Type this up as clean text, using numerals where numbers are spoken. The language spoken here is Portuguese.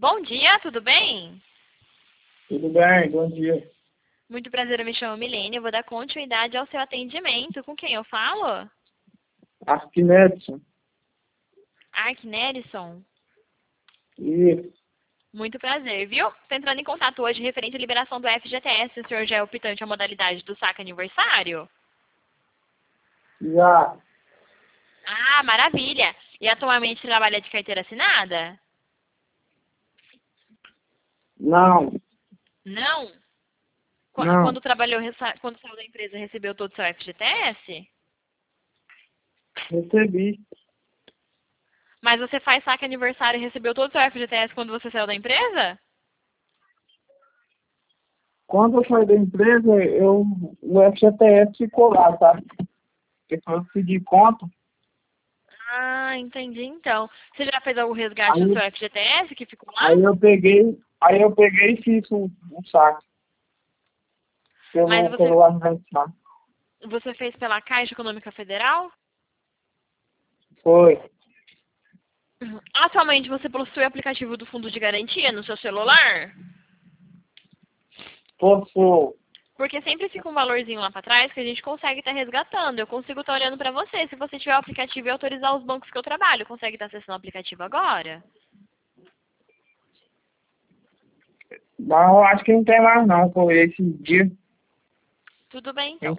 Bom dia, tudo bem? Tudo bem, bom dia. Muito prazer, eu me chamo Milene, eu vou dar continuidade ao seu atendimento. Com quem eu falo? Arquimedes. Ark Nerison. Isso, Muito prazer, viu? Estou entrando em contato hoje referente à liberação do FGTS. O senhor já é optante à modalidade do saque aniversário? já. Ah, maravilha! E atualmente trabalha de carteira assinada? Não, Não? não, Quando trabalhou, quando saiu da empresa, recebeu todo o seu FGTS? recebi. Mas você faz saque aniversário e recebeu todo o seu FGTS quando você saiu da empresa? Quando eu saí da empresa, o FGTS ficou lá, tá? Porque foi eu pedi conta, Ah, entendi então. Você já fez algum resgate do aí, seu FGTS que ficou lá? aí eu peguei e fiz um saque Mas pelo aniversário. você fez pela Caixa Econômica Federal? Foi. Atualmente você possui o aplicativo do Fundo de Garantia no seu celular? Posso, Porque sempre fica um valorzinho lá pra trás que a gente consegue estar resgatando. Eu consigo estar olhando pra você. Se você tiver o aplicativo e autorizar os bancos que eu trabalho, consegue estar acessando o aplicativo agora? mas eu acho que não tem mais não, foi esse dia. Tudo bem então.